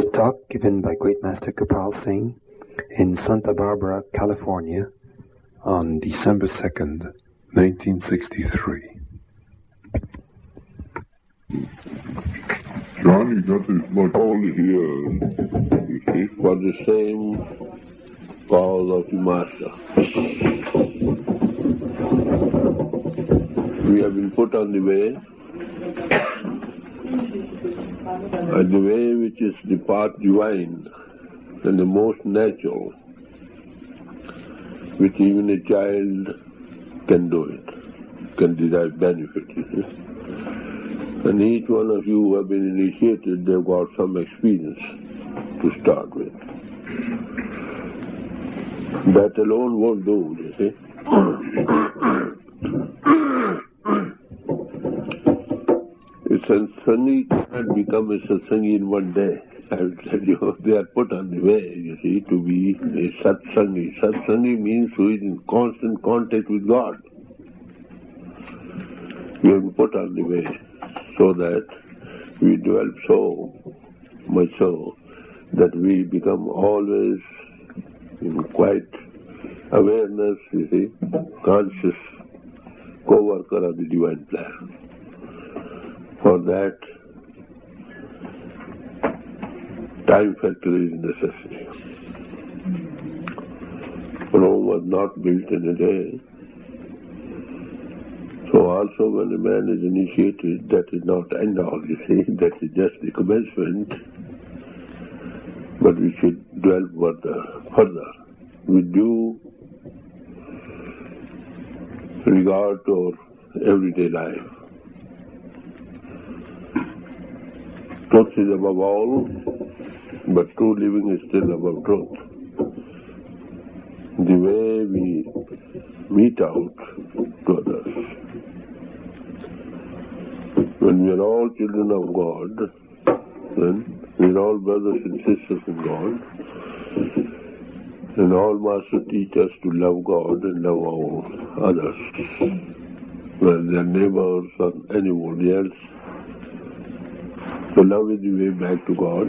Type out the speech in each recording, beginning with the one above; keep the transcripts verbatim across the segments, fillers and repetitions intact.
was a talk given by Great Master Kapal Singh in Santa Barbara, California, on December second, nineteen sixty-three. Johnny got his book all here, you see, for the same cause of the Master. We have been put on the way, and the way which is the part divine and the most natural, which even a child can do it, can derive benefit, you see. And each one of you who have been initiated, they've got some experience to start with. That alone won't do, you see. A satsangi cannot become a satsangi in one day. I will tell you, they are put on the way, you see, to be a satsangi. Satsangi means who is in constant contact with God. We have been put on the way so that we develop so much so that we become always in quite awareness, you see, conscious co-worker of the divine plan. For that, time factor is necessary. Rome was not built in a day. So also when a man is initiated, that is not end all, you see, that is just the commencement. But we should dwell further, further with due regard to our everyday life. Truth is above all, but true living is still above truth. The way we meet out to others. When we are all children of God, then we are all brothers and sisters in God, and all masters teach us to love God and love all others, whether they are neighbors or anybody else. So love is the way back to God,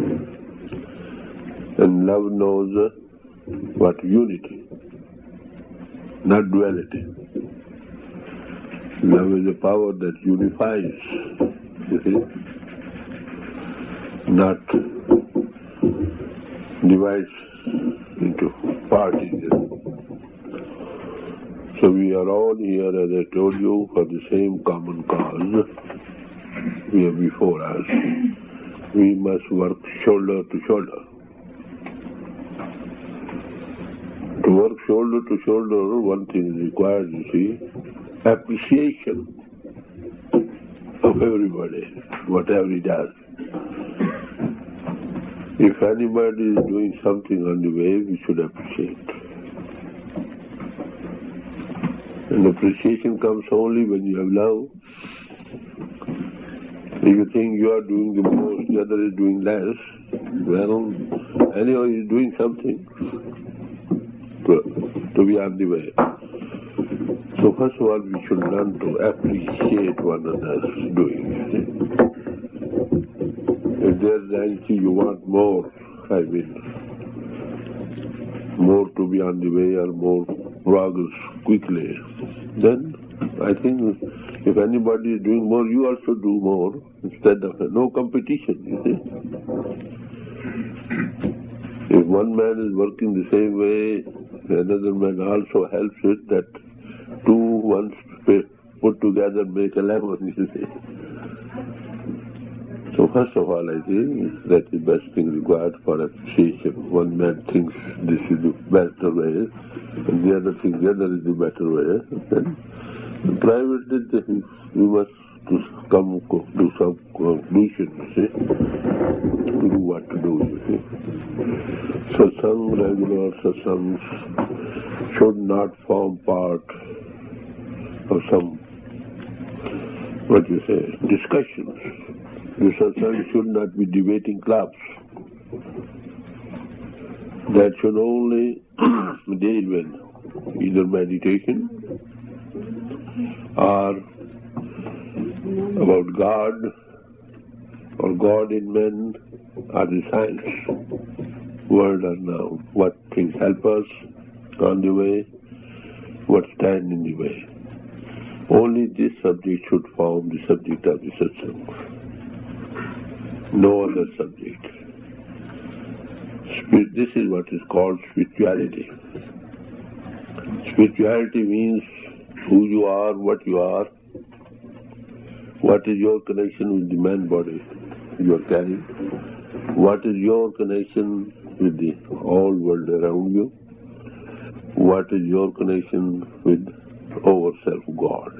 and love knows uh, what unity, not duality. Love is a power that unifies, you see, not divides into parties. So we are all here, as I told you, for the same common cause. We are before us. We must work shoulder to shoulder. To work shoulder to shoulder, one thing is required, you see, appreciation of everybody, whatever he does. If anybody is doing something on the way, we should appreciate. And appreciation comes only when you have love. If you think you are doing the most, the other is doing less, well, anyhow he is doing something to, to be on the way. So first of all, we should learn to appreciate one another's doing. If there's anything you want more, I mean, more to be on the way or more progress quickly, then I think if anybody is doing more, you also do more, instead of no competition, you see. If one man is working the same way, another man also helps it, that two ones put together make eleven, you see. So first of all, I think that's the best thing required for appreciation. One man thinks this is the better way, and the other thinks the other is the better way. Then privately, we must come to some conclusion, you see, to do what to do, you see. Satsang, regular satsangs, should not form part of some, what you say, discussions. The satsang should not be debating clubs. That should only deal with either meditation or about God or God in men are the signs, word or noun. What things help us on the way, what stand in the way. Only this subject should form the subject of the satsang. No other subject. This is what is called spirituality. Spirituality means who you are, what you are, what is your connection with the man body you are carrying, what is your connection with the whole world around you, what is your connection with our self God.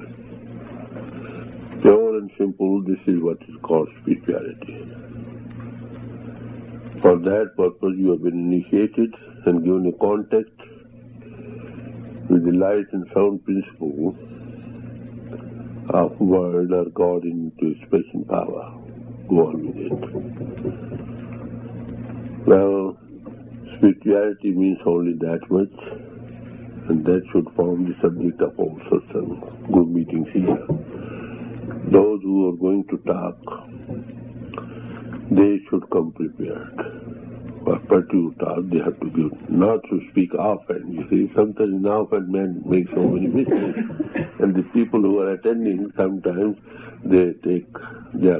Pure and simple, this is what is called spirituality. For that purpose you have been initiated and given a contact with the light and sound principle of word or God into expression power. Go on with it. Well, spirituality means only that much, and that should form the subject of all satsang, good meetings here. Those who are going to talk, they should come prepared. But to talk, they have to give, not to speak often. You see, sometimes in often men make so many mistakes, and the people who are attending, sometimes they take their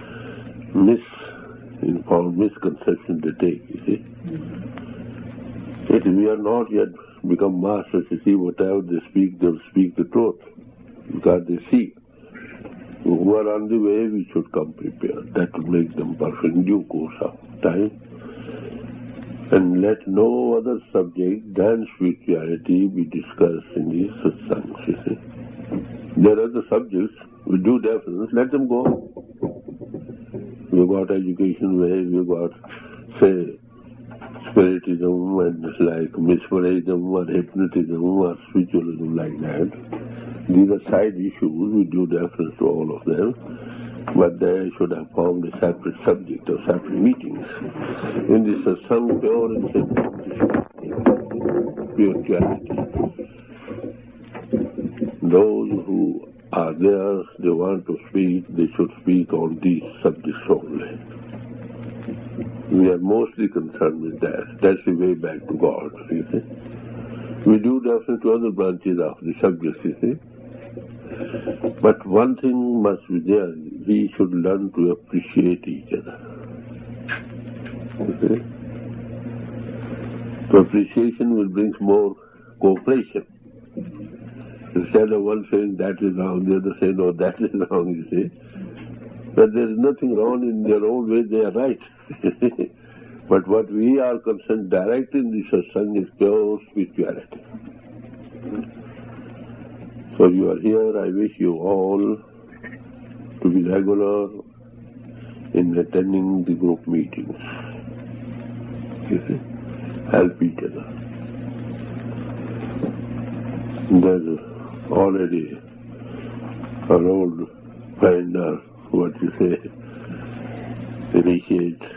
misinformed, misconception they take, you see. It, we are not yet become masters, you see, whatever they speak, they will speak the truth, because they see. Who are on the way, we should come prepared. That will make them perfect in due course of time. And let no other subject than spirituality be discussed in these satsangs, you see. There are other subjects, we do deference, let them go. We've got education way, we've got, say, spiritism and like mesmerism or hypnotism or spiritualism like that. These are side issues, we do deference to all of them, but they should have formed a separate subject or separate meetings. In this satsang, pure and simple spirituality. Those who are there, they want to speak, they should speak on these subjects only. We are mostly concerned with that. That's the way back to God, you see. We do deference to other branches of the subjects, you see. But one thing must be there, we should learn to appreciate each other. You see? So appreciation will bring more cooperation. Instead of one saying that is wrong, the other saying no, that is wrong, you see. But there is nothing wrong in their own way, they are right. But what we are concerned directly in the satsang is pure spirituality. So you are here, I wish you all to be regular in attending the group meetings. You see, help each other. There's already an old friend, or what you say, initiate,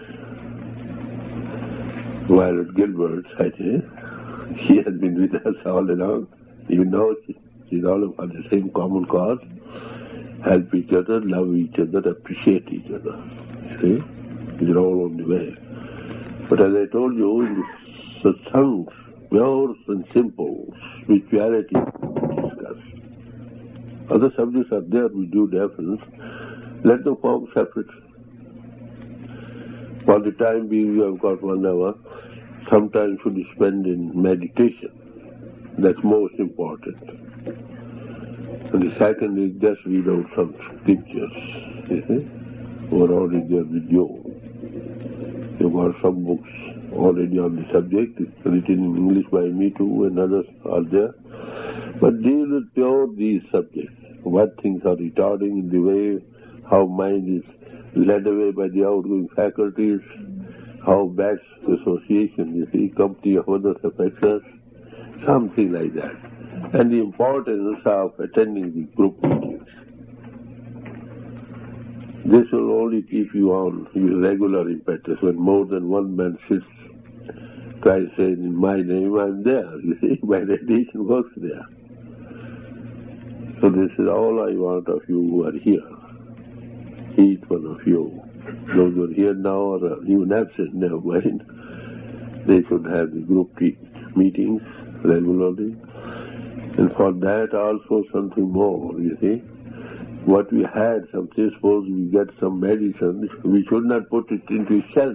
Violet Gilbert, I think. She has been with us all along. You know, she, she's all for the same common cause. Help each other, love each other, appreciate each other. See? They're all on the way. But as I told you, in the satsangs, pure and simple, spirituality discussed. Other subjects are there, we do deference. Let them form separate. For the time being, you have got one hour. Sometimes should be spent in meditation. That's most important. And the second is just read out some scriptures. You see? Who are already there with you. You've got some books already on the subject. It's written in English by me too, and others are there. But deal with pure these subjects. What things are retarding in the way, how mind is led away by the outgoing faculties, how bad association, you see, company of others affects us, something like that. And the importance of attending the group meetings. This will only keep you on your regular impetus. When more than one man sits, tries saying, in my name, I'm there. You see, my radiation works there. So this is all I want of you who are here. Each one of you those who are here now or even absent, never mind, they should have the group meetings regularly. And for that also something more, you see. What we had, something, suppose we get some medicine, we should not put it into shelf.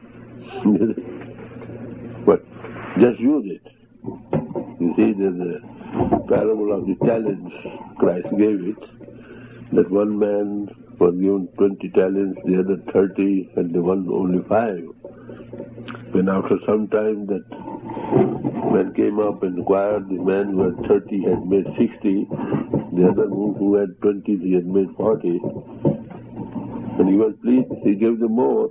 But just use it. You see, there's a parable of the talents Christ gave it, that one man was given twenty talents, the other thirty, and the one only five. When after some time that man came up and inquired, the man who had thirty had made sixty, the other who had twenty, he had made forty. And he was pleased, he gave them more.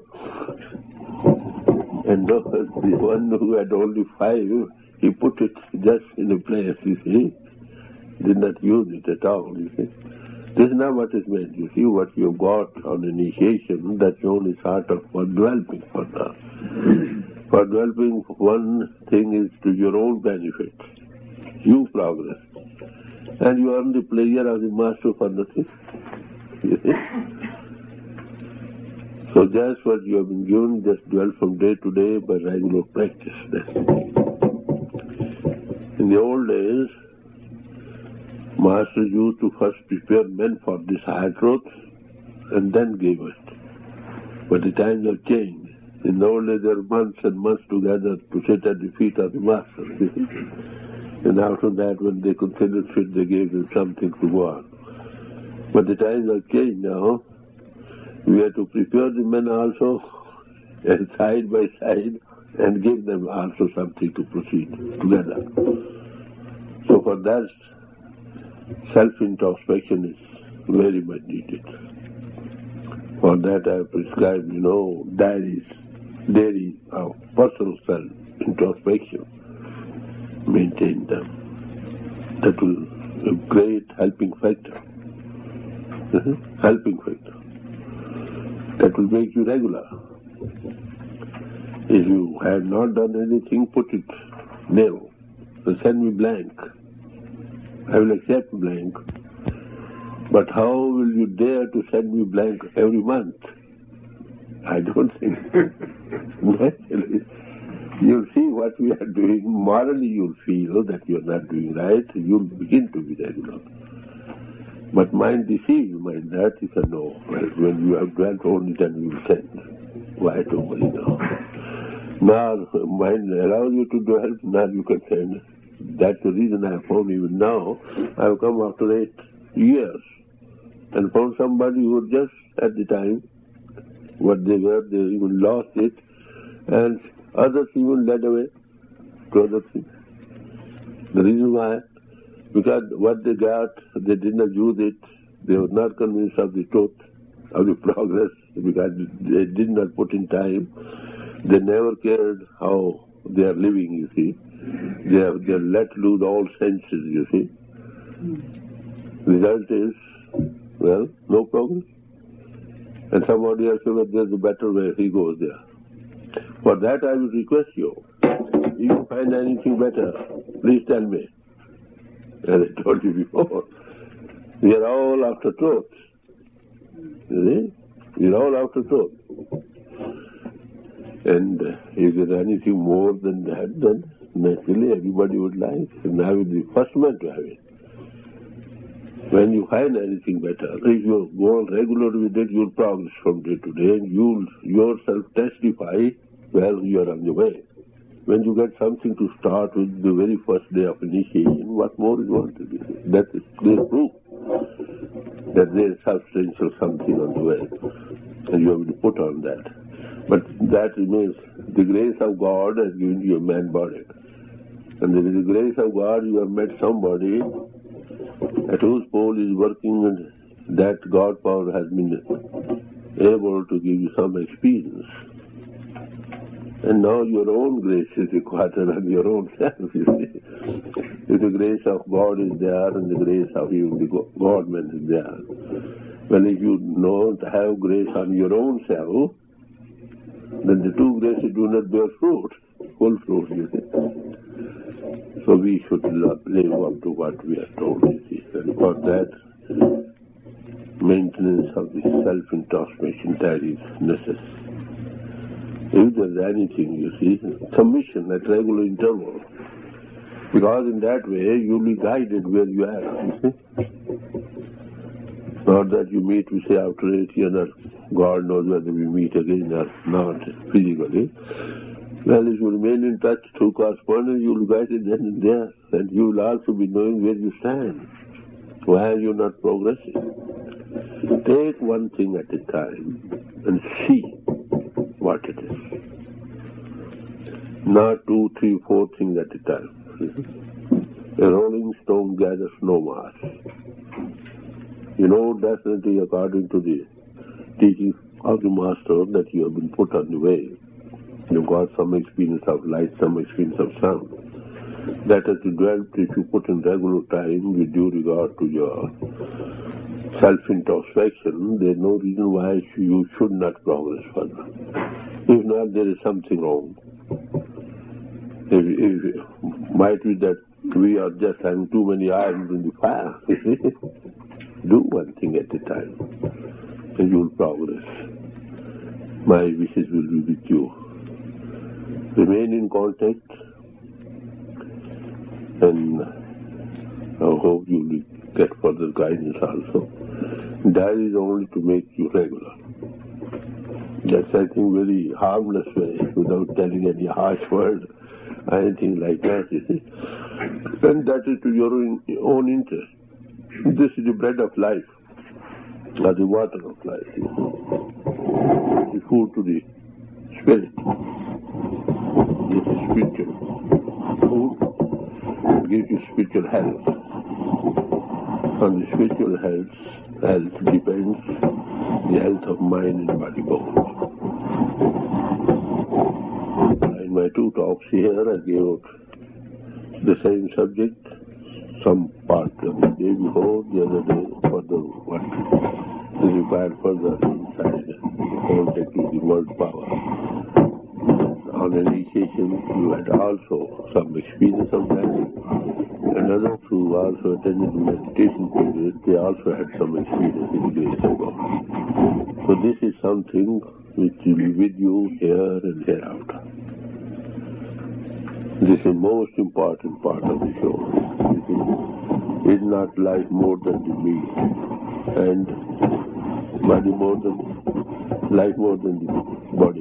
And the one who had only five, he put it just in a place, you see. Did not use it at all, you see. This is not what is meant, you see. What you have got on initiation, that's only sort of for developing further. For developing, one thing is to your own benefit. You progress. And you earn the pleasure of the master for nothing. You see? So just what you have been given, just dwell from day to day by regular practice. That's the thing. In the old days, masters used to first prepare men for this higher truth and then gave it. But the times have changed. In the old days, there were months and months together to sit at the feet of the master. And after that, when they considered fit, they gave them something to go on. But the times have changed now. We have to prepare the men also, and side by side, and give them also something to proceed together. So for that, self-introspection is very much needed. For that I have prescribed, you know, diaries, diaries of personal self-introspection. Maintain them. That will be a great helping factor. Uh-huh. Helping factor. That will make you regular. If you have not done anything, put it nil. So send me blank. I will accept blank. But how will you dare to send me blank every month? I don't think. Naturally, you'll see what we are doing. Morally you'll feel that you're not doing right. You'll begin to be regular. But mind deceives you, mind that is a no. Well, when you have dwelt only, then you will send. Why don't worry now? Now, mind allows you to dwell, now you can send. That's the reason I have found even now. I have come after eight years and found somebody who was just at the time what they were, they even lost it, and others even led away to other things. The reason why, because what they got, they did not use it, they were not convinced of the truth, of the progress, because they did not put in time. They never cared how they are living, you see. They have they let loose all senses, you see. Result is, well, no progress. And somebody else said, there's a better way, he goes there. For that I will request you, if you find anything better, please tell me. As I told you before, we are all after truth. You see? We are all after truth. And uh, if there is anything more than that, then naturally everybody would like, and I will be the first man to have it. When you find anything better, if you go on regularly with it, you'll progress from day to day, and you'll yourself testify, well, you are on the way. When you get something to start with the very first day of initiation, what more is wanted? That is clear proof that there is substantial something on the way, and you have to put on that. But that remains. The grace of God has given you a man body. And with the grace of God you have met somebody at whose pole is working, and that God power has been able to give you some experience. And now your own grace is required on your own self, you see. If the grace of God is there and the grace of even the God-man is there. Well, if you don't have grace on your own self, then the two graces do not bear fruit, full fruit, you see. So we should live up to what we are told, you see. And for that, maintenance of the self-introspection that is necessary. If there's anything, you see, submission at regular intervals. Because in that way you'll be guided where you are, you see. Not that you meet, we say, after eight years, or God knows whether we meet again or not physically. Well, if you remain in touch through correspondence, you will be guided then and there. And you will also be knowing where you stand. Why are you not progressing? Take one thing at a time and see what it is. Not two, three, four things at a time. A rolling stone gathers no mass. You know definitely according to the teaching of the Master that you have been put on the way. You've got some experience of light, some experience of sound. That has developed if you put in regular time with due regard to your self-introspection, there's no reason why you should not progress further. If not, there is something wrong. If, if, might be that we are just having too many irons in the fire. Do one thing at a time, and you will progress. My wishes will be with you. Remain in contact, and I hope you will get further guidance also. That is only to make you regular. That's, I think, very harmless way, without telling any harsh word, anything like that, you see. And that is to your own, own interest. This is the bread of life, or the water of life, you know. The food to the spirit. This is spiritual food. It gives you spiritual health. On the spiritual health, health depends the health of mind and body both. In my two talks here, I gave out the same subject. Some part of the day before, the other day further what is required further inside contact with the world power. On initiation, you had also some experience of that, and others who also attended the meditation period, they also had some experience in the grace of God. So this is something which will be with you here and hereafter. This is the most important part of the show. Is not life more than the me, and body more than life more than the body.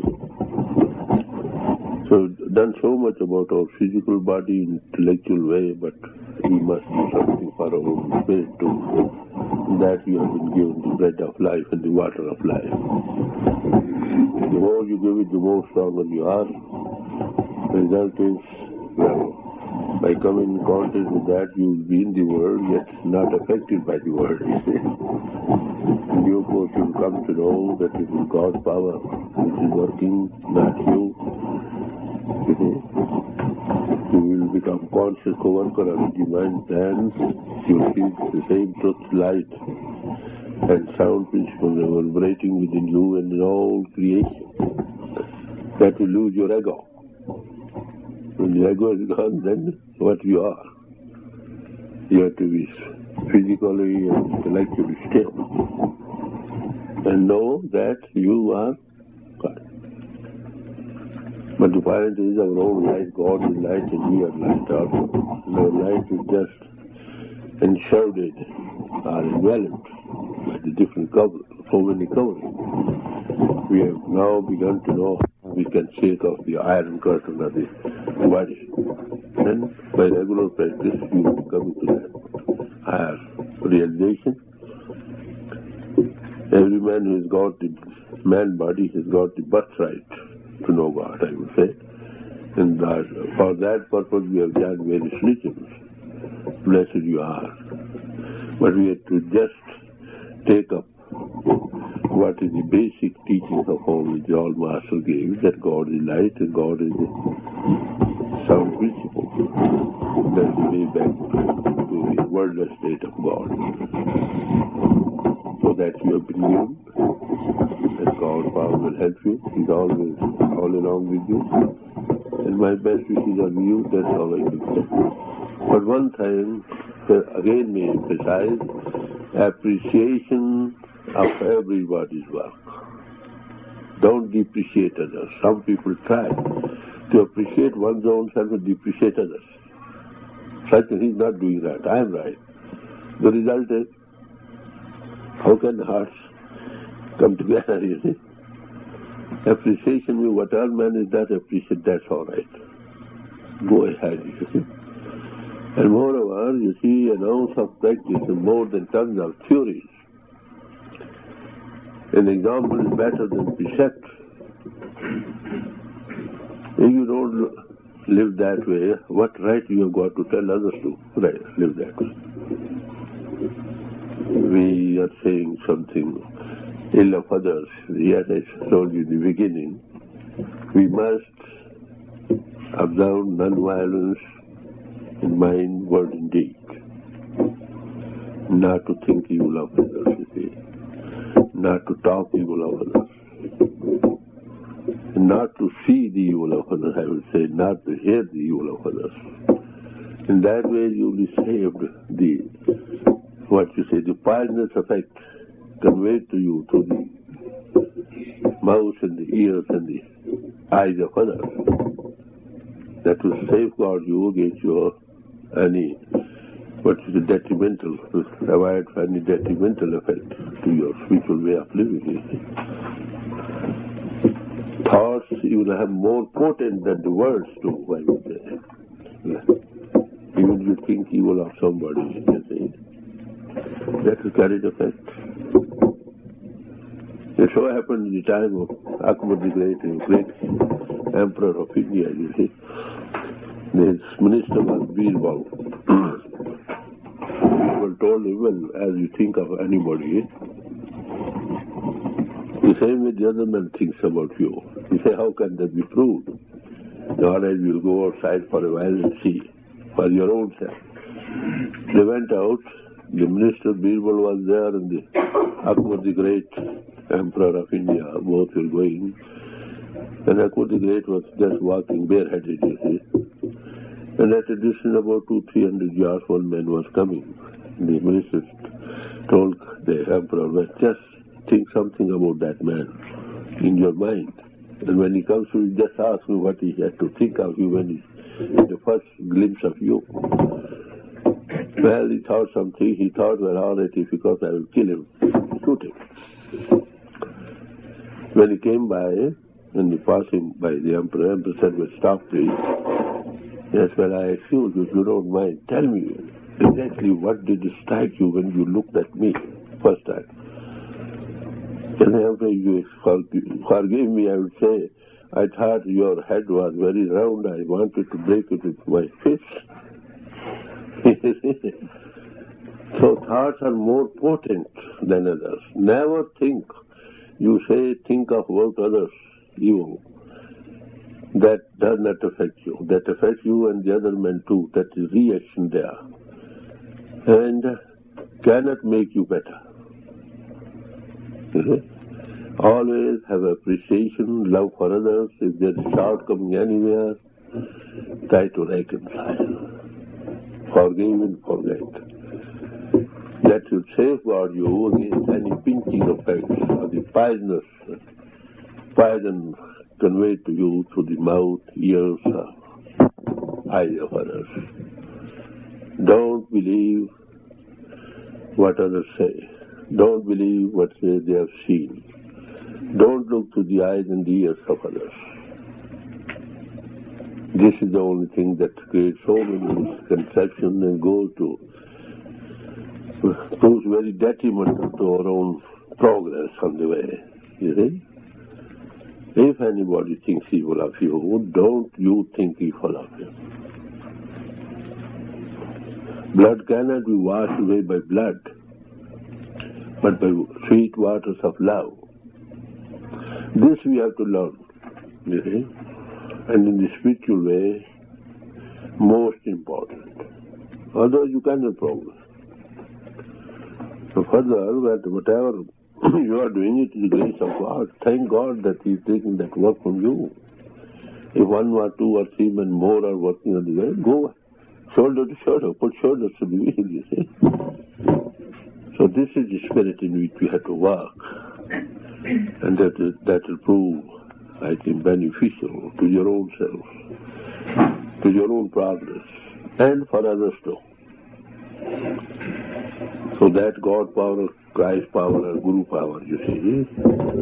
So done so much about our physical body in intellectual way, but we must do something for our own spirit too. That you have been given the bread of life and the water of life. The more you give it, the more stronger you are. The result is, well, by coming in contact with that, you will be in the world, yet not affected by the world, you see. And you, of course, will come to know that it is God's power which is working, not you. You see. You will become conscious co-worker of the divine plans. You will feel the same truth, light, and sound principles reverberating within you and in all creation. That will lose your ego. When the ego is gone, then what you are. You have to be physically and intellectually still. And know that you are God. But the point is our own light, God is light and we are light also. And our light is just enshrouded or enveloped by the different covers, so many coverings. We have now begun to know we can shake off the iron curtain of the body. And by regular practice, you will come to that higher realization. Every man who has got the man body has got the birthright to know God, I would say. And that, for that purpose, we have done various religions. Blessed you are. But we have to just take up what is the basic teachings of all which all Master gave, that God is light and God is the sound principle. That's the way back to the wordless state of God. So that you have been given, that God's power will help you. He's always all along with you. And my best wishes are with you, that's all I can say. But one thing, again may emphasize, appreciation of everybody's work. Don't depreciate others. Some people try to appreciate one's own self and depreciate others. Such that he's not doing right. I am right. The result is, how can the hearts come together, you see? Appreciation means what all man is that appreciate, that's all right. Go ahead, you see. And moreover, you see, an ounce of practice is more than tons of theories. An example is better than precept. If you don't live that way, what right you have got to tell others to right, live that way? We are saying something ill of others. Yet I told you in the beginning, we must observe non-violence in mind, word, and deed. Not to think evil of others, you see. Not to talk evil of others. Not to see the evil of others, I would say, not to hear the evil of others. In that way you will be saved the, what you say, the poisonous effect conveyed to you through the mouth and the ears and the eyes of others. That will safeguard you against your any, what is the detrimental, to avoid any detrimental effect to your spiritual way of living. Thoughts you will have more potent than the words do, I would say. Yeah. Even if you think evil of somebody, you see, that will carry the effect. It so happened in the time of Akbar the Great, the great Emperor of India, you see, his minister was Birbal. Birbal told him, well, as you think of anybody, the same way the other man thinks about you. You say, how can that be proved? All right, we'll go outside for a while and see, for your own self. They went out, the minister Birbal was there, and the Akbar the Great, Emperor of India, both were going. And Akbar the Great was just walking bareheaded, you see. And at a distance about two, three hundred yards, one man was coming. The minister told the emperor, well, just think something about that man in your mind. And when he comes to you, just ask me what he had to think of you when he had the first glimpse of you. Well, he thought something. He thought, well, all right, if because I will kill him, shoot him. When he came by, and he passed him by the emperor, the emperor said, well, stop, please. Yes, well, I excuse you, if you don't mind. Tell me exactly what did strike you when you looked at me first time. And the emperor, you forgive me, I would say, I thought your head was very round. I wanted to break it with my fist. So thoughts are more potent than others. Never think. You say, think of about others, you. That does not affect you. That affects you and the other men too. That is reaction there. And cannot make you better. Mm-hmm. Always have appreciation, love for others. If there is shortcoming anywhere, try to reconcile. Forgive and forget. That should safeguard you against any pinching effects or the poisonous poison conveyed to you through the mouth, ears, or eyes of others. Don't believe what others say. Don't believe what say they have seen. Don't look to the eyes and the ears of others. This is the only thing that creates so many misconceptions and goes to proves very detrimental to our own progress on the way. You see? If anybody thinks evil of you, don't you think evil of him. Blood cannot be washed away by blood, but by sweet waters of love. This we have to learn, you see? And in the spiritual way, most important. Otherwise you cannot progress. So further, that whatever you are doing, it is the grace of God. Thank God that He is taking that work from you. If one or two or three men more are working on the way, go shoulder to shoulder, put shoulders to the wheel, you see. So this is the spirit in which we have to work, and that is, that will prove, I think, beneficial to your own self, to your own progress, and for others too. So that God power, Christ power, or Guru power, you see,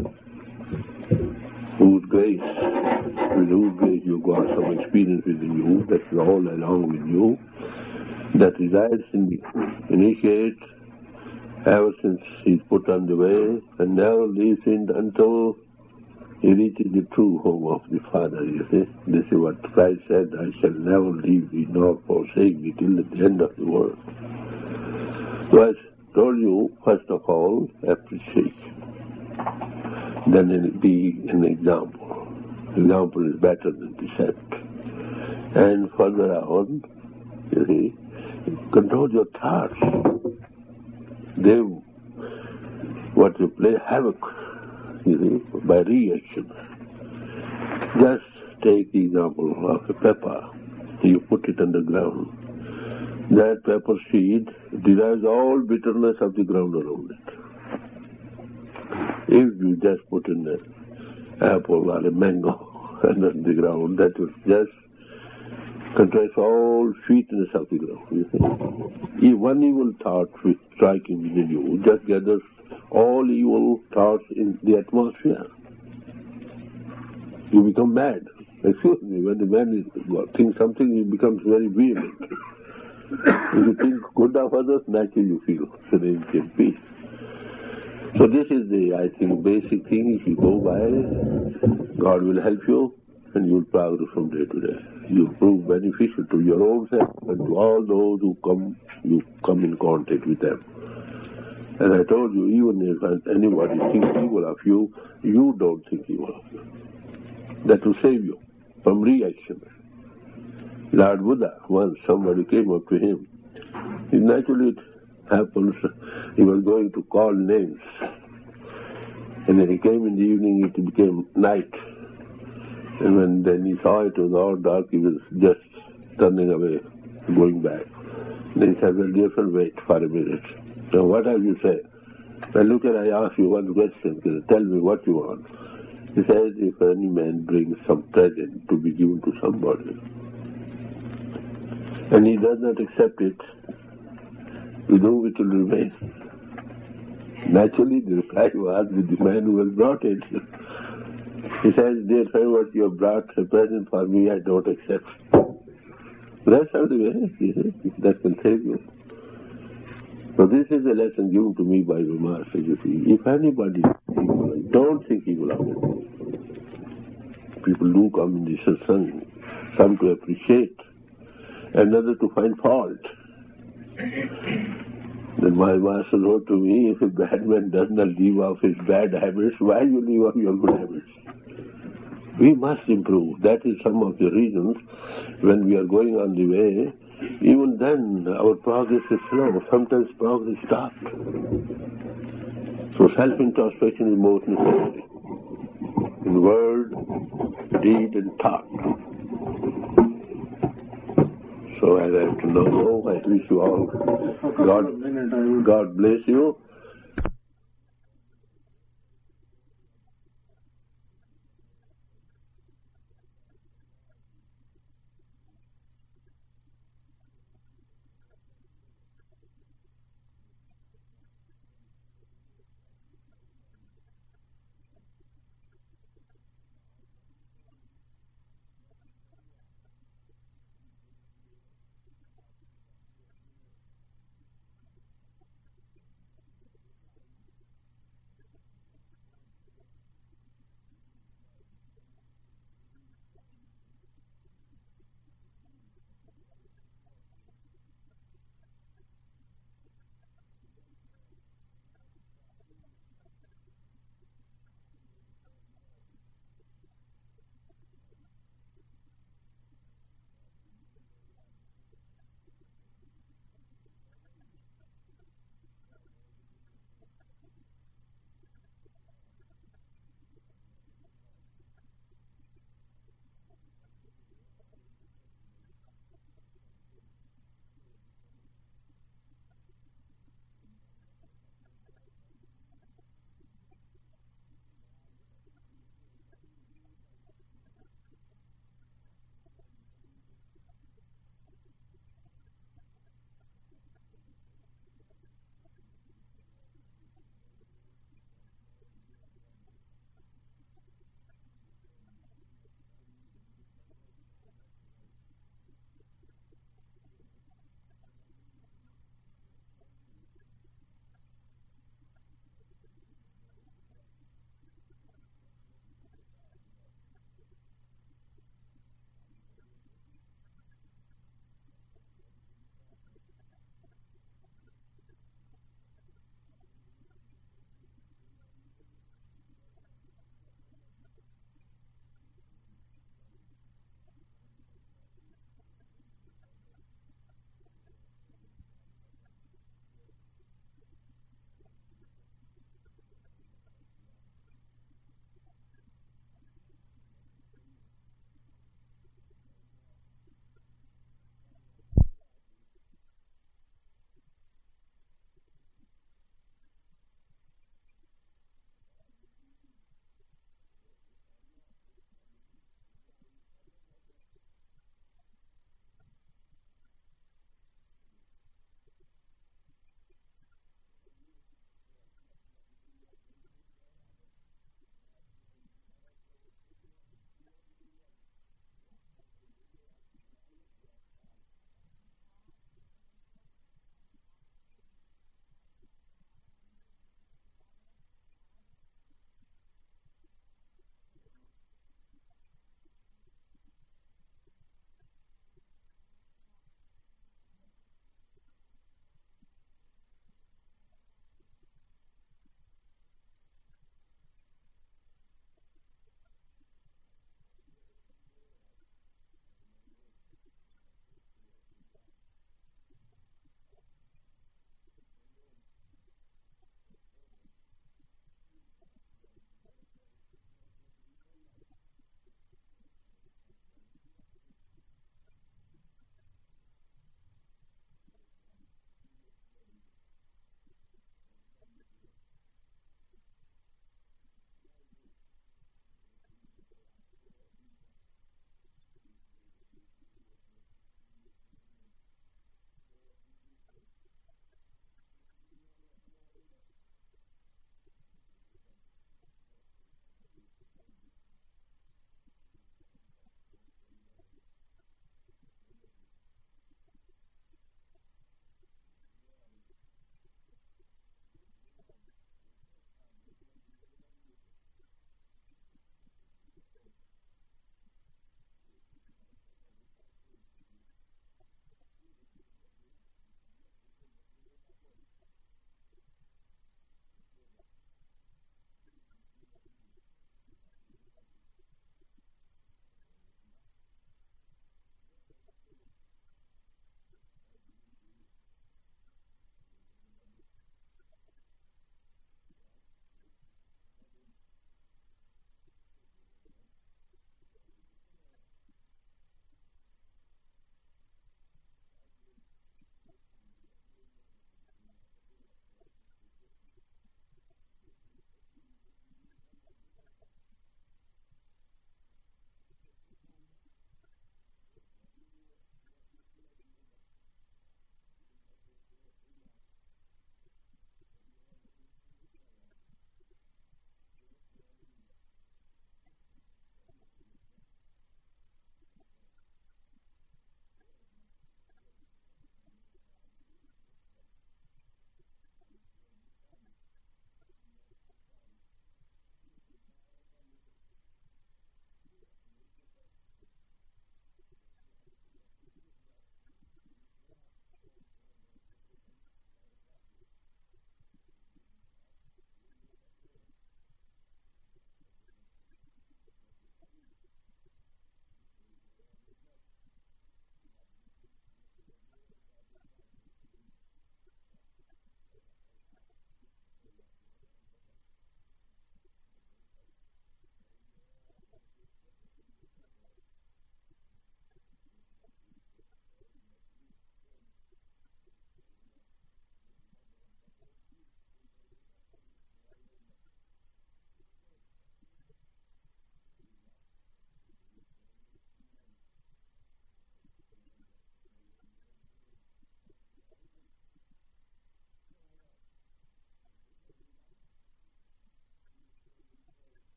whose grace, with whose grace you got some experience within you, that's all along with you, that resides in the initiate ever since he's put on the way, and never leaves it until he reaches the true home of the Father, you see. This is what Christ said, I shall never leave thee nor forsake thee till the end of the world. So I told you, first of all, appreciate. Then it be an example. Example is better than precept. And further on, you see, control your thoughts. They, what you play havoc, you see, by reaction. Just take the example of a pepper. You put it on the ground. That pepper seed derives all bitterness of the ground around it. If you just put in an apple or a mango under the ground, that will just contrast all sweetness of the ground. You see? If one evil thought striking within you just gathers all evil thoughts in the atmosphere. You become mad. Excuse me, when the man is, thinks something, he becomes very vehement. If you think good of others, naturally you feel serenity and peace. So this is the, I think, basic thing. If you go by, God will help you and you will progress from day to day. You prove beneficial to your own self and to all those who come, you come in contact with them. As I told you, even if anybody thinks evil of you, you don't think evil of you. That will save you from reaction. Lord Buddha, once somebody came up to him. It naturally it happens, he was going to call names. And then he came in the evening, it became night. And when then he saw it was all dark, he was just turning away, going back. Then he said, well, dear friend, wait for a minute. So what have you said? Well, look at, I ask you one question, tell me what you want. He says, if any man brings some present to be given to somebody, and he does not accept it, with whom it will remain? Naturally, the reply was with the man who has brought it. He says, dear friend, what you have brought a present for me, I don't accept. That's how the way, that can save you. So this is a lesson given to me by the Master, you see. If anybody evil, don't think evil of it. People do come in the satsang, some to appreciate, another to find fault. Then my Master wrote to me, if a bad man does not leave off his bad habits, why you leave off your good habits? We must improve. That is some of the reasons when we are going on the way, even then our progress is slow. Sometimes progress stops. So self-introspection is most necessary in word, deed and thought. So as I have to know, I wish you all God, God bless you.